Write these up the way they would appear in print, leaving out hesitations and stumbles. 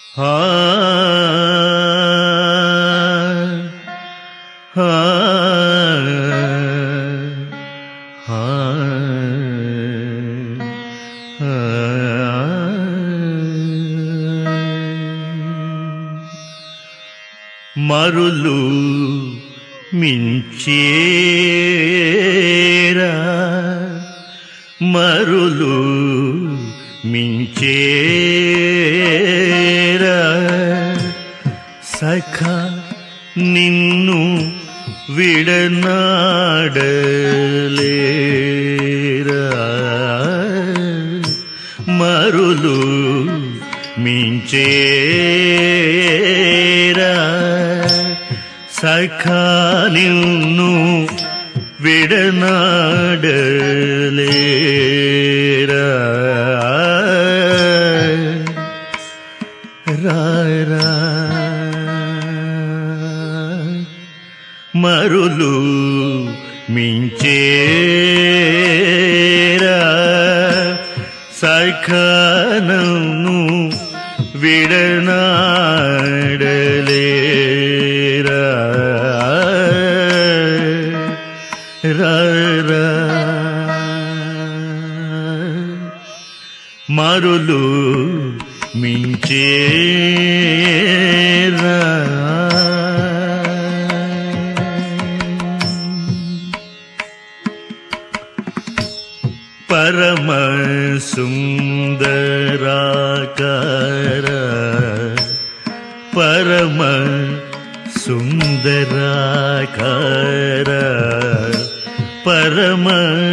హా హా హా మరులు మించేరా మరులు మించేరా సఖా నిన్ను విడనాడలేరా మరులు మించేరా సఖా నిన్ను విడనాడలేరా రారా మరులు మించేరా సఖా నన్ను విడనాడలేరా రారా మరులు మించేరా పరమ సుందరాకార పరమ సుందరాకార పరమ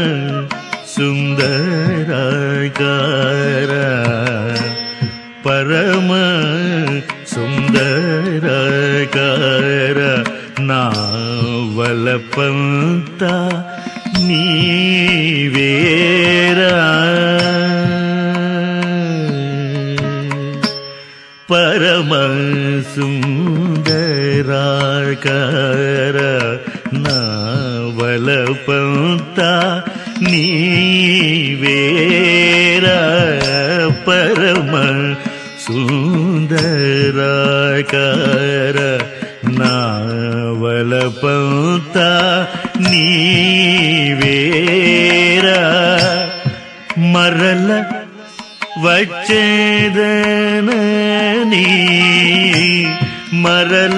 సుందరాకార పరమ సుందరాకార నా వలపంతా నీవేరా పరమ సుందరాకార నా వలపంతా నీవేరా పరమ సుందరాకార నా వలపంతా నీవేరా మరల వచ్చేదనని మరల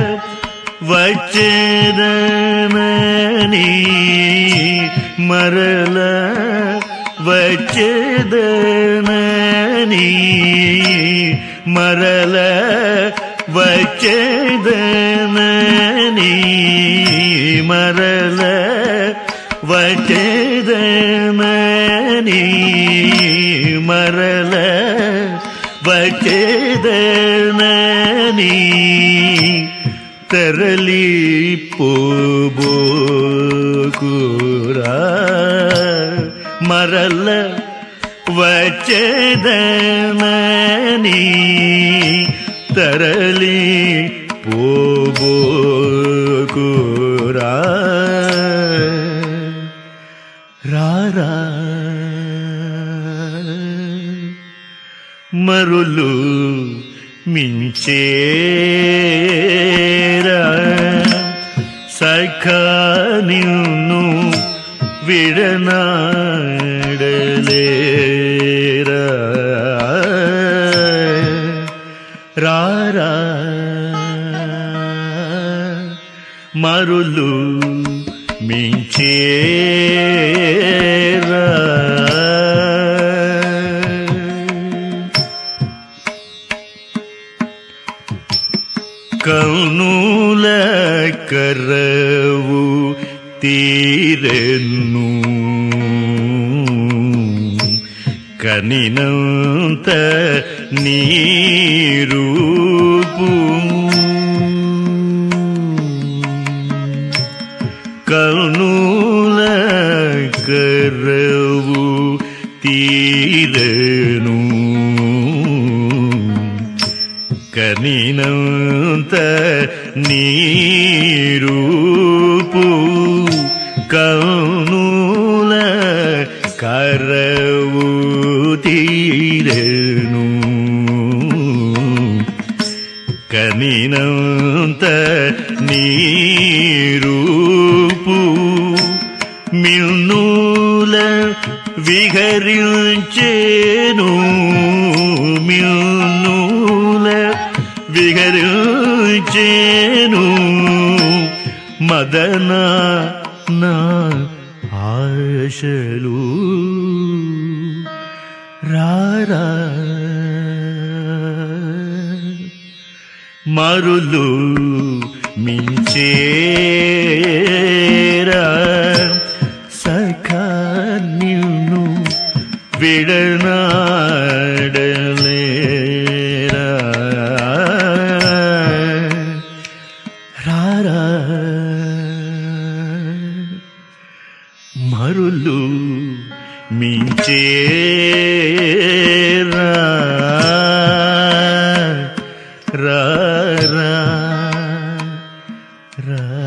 వచ్చేదనని మరల వచ్చేదనని మరల వచ్చేదనని మరల వచ్చేదనని మరల వచ్చేదనని తరలి పోబోకురా మరల వచ్చేదనని తరలి పోబోకురా రారా మరులు మించేరా సఖా నిన్ను విడనాడలేరా రారా మరులు మించేరా కౌనుల కరవు తీరెను కనినంత నీరూపు కౌనుల కరవు తీరెను కనినంత నీరూపు కౌనుల కరవు తీరెను కనినంత నీరూపు మిన్నూల విహరించేను మిన్నూల విహరించేను మదన నా ఆశలు రారా మరులు మించేరా సఖా నిన్ను విడనాడలేరా రారా మరులు మించేరా రా రా రా